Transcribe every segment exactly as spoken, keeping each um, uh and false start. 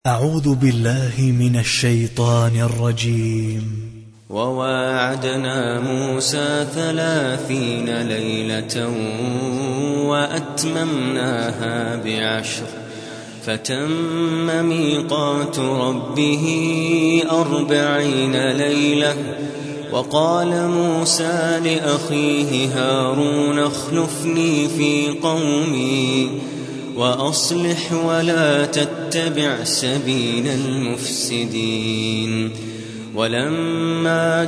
أعوذ بالله من الشيطان الرجيم. وواعدنا موسى ثلاثين ليلة وأتممناها بعشر فتم ميقات ربه أربعين ليلة. وقال موسى لأخيه هارون اخلفني في قومي وأصلح ولا تتبع سبيل المفسدين. ولما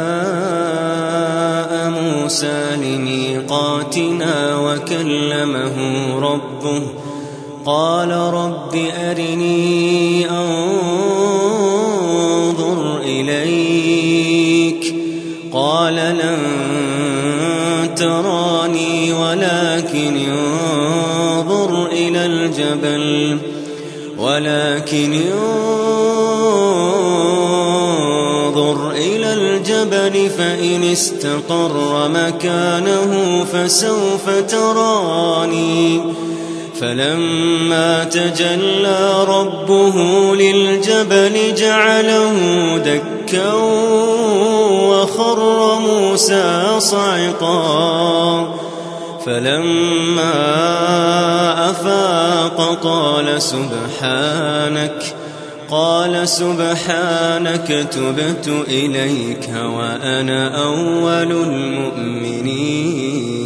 جاء موسى لميقاتنا وكلمه ربه قال رب أرني أنظر إليك قال لن تراني ولكن انظر إلى الجبل ولكن انظر إلى الجبل فإن استقر مكانه فسوف تراني. فلما تجلى ربه للجبل جعله دكا وخر موسى صعقا. فلما أفاق قال سبحانك قال سبحانك تبت إليك وأنا أول المؤمنين.